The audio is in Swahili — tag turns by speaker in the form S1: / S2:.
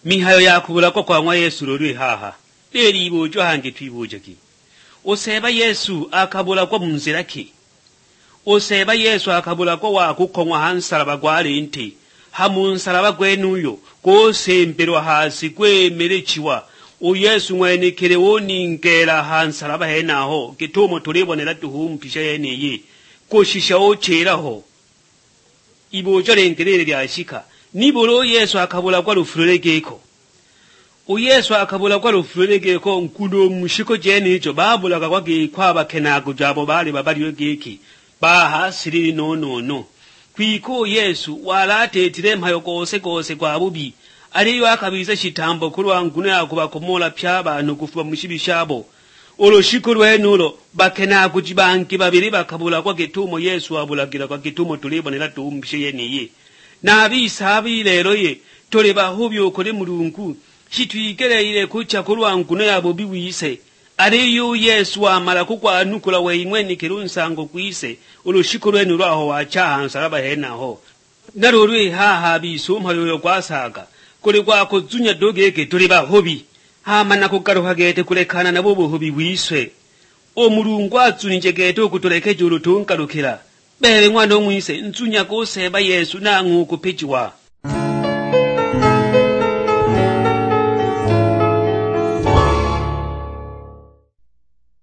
S1: mihayo yakubula kwa mwa Yesu lolwe haha leli ibojo hange twibojaki oseba Yesu akabula kwa munzira ki oseba Yesu akabula kwa wakukonwa hansaraba gwali nti hamunsaraba gwenuyo kosembelwa hasi kwemerechiwa o Yesu mwenekere woningera hansaraba henaho gitumo tulibonera tuhumpisha yeneye koshisha ocheraho ibojo lengerere lyashika nibolo Yesu akabula kwa lufulegeko o Yesu akabula kwa lufulegeko nkundo mushiko jeni icho babulaga kwa kwaba kenago jabo bali babali geki baha siri no kwiko Yesu walatetire mpayo kose kwa bubi aliyo akabiza shitambo kulwa ngune yakubakomola py'abantu kufuba mushibishabo oloshiko lwenulo bakenago jibanki babiri bakabula kwa gitumo Yesu abulagira kwa gitumo tulibonera tumbishe yeniye nabisabi lero ye tole bahubyo kole mulungu chitwigereire kucha kulwa ngune yabo biwise aliyo Yesu amala kukwanukula weimweni kirunsango kwise oloshiko lwenu lwaho wachaha nsaraba henaho narorwe haha bisumha yoyo kwasaga kule kwako zunya dogeke tuli bahobi hama nakugaruka gete kulekana nabo buhobi wiswe o mulungu atsunije gete okutolekeje urutungarukira bere mwana omwise nzunya koseba Yesu nangu kupichiwa